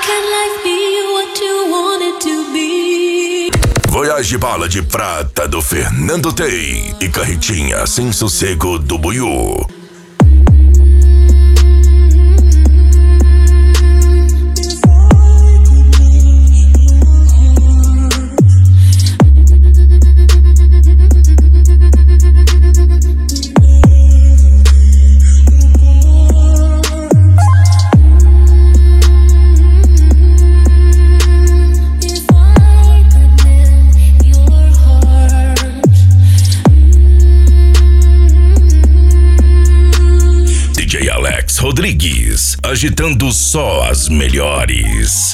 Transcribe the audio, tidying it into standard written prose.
Voyage Bala de Prata do Fernando Tey e Carretinha Sem Sossego do Buiú. Rodrigues, agitando só as melhores.